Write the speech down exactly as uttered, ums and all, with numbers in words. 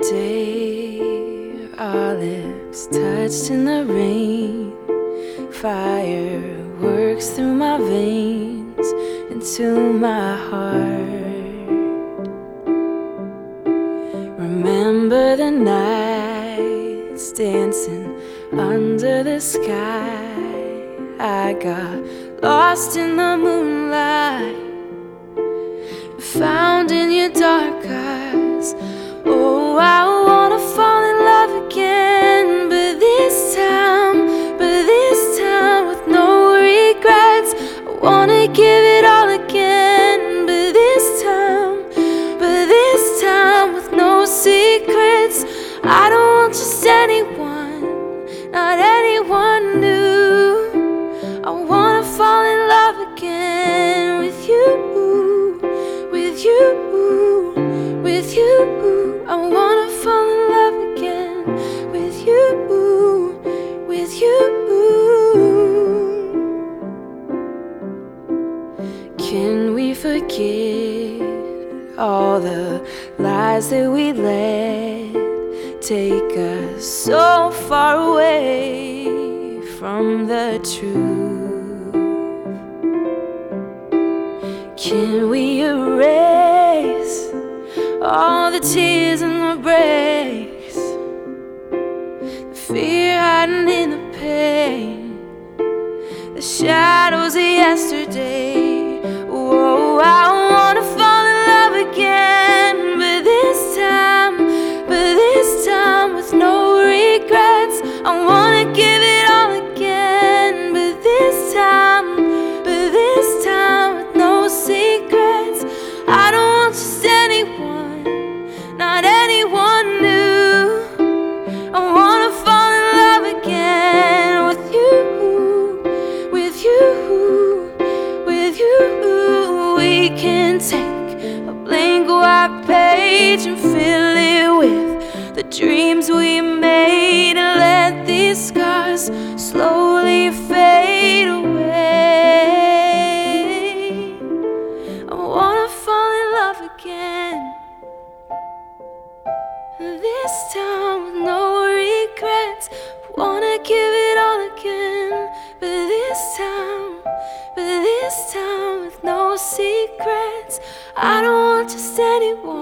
day our lips touched in the rain, fireworks through my veins into my heart. Remember the nights dancing under the sky. I got lost in the moonlight, found in your dark eyes. Oh, I wanna fall in love again, but this time, but this time with no regrets. I wanna give it all again, but this time, but this time with no secrets. I don't want just anyone, not anyone new. I wanna fall in love again with you, with you, with you. I wanna fall in love again with you, with you. Can we forget all the lies that we let take us so far away from the truth? Can we erase all the tears and the breaks, the fear hiding in the pain, the shadows of yesterday? Whoa, I wanna fall in love again, but this time, but this time with no regrets. I wanna give it all again, but this time, but this time with no secrets. I don't want just anyone, not anyone new. I wanna fall in love again with you, with you, with you. We can take a blank white page and fill it with the dreams we made, and let these scars slowly fade away. I wanna fall in love again, this time with no regrets. Wanna give it all again, but this time, but this time with no secrets. I don't want just anyone,